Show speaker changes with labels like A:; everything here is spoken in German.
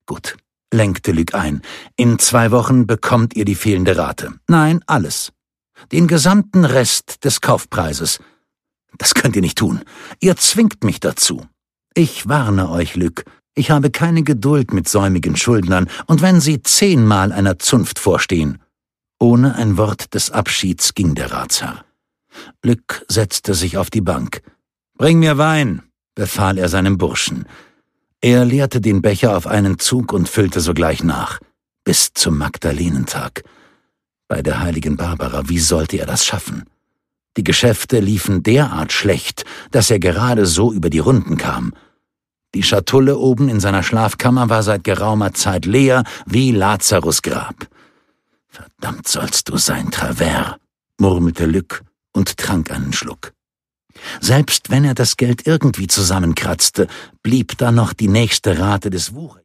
A: Gut, lenkte Luc ein. In 2 Wochen bekommt ihr die fehlende Rate. Nein, alles. Den gesamten Rest des Kaufpreises. Das könnt ihr nicht tun. Ihr zwingt mich dazu. Ich warne euch, Luc. Ich habe keine Geduld mit säumigen Schuldnern, und wenn sie 10-mal einer Zunft vorstehen. Ohne ein Wort des Abschieds ging der Ratsherr. Luc setzte sich auf die Bank. »Bring mir Wein«, befahl er seinem Burschen. Er leerte den Becher auf einen Zug und füllte sogleich nach. Bis zum Magdalenentag. Bei der heiligen Barbara, wie sollte er das schaffen? Die Geschäfte liefen derart schlecht, dass er gerade so über die Runden kam. Die Schatulle oben in seiner Schlafkammer war seit geraumer Zeit leer wie Lazarus' Grab. »Verdammt sollst du sein, Travers«, murmelte Luc und trank einen Schluck. Selbst wenn er das Geld irgendwie zusammenkratzte, blieb da noch die nächste Rate des Wuchers.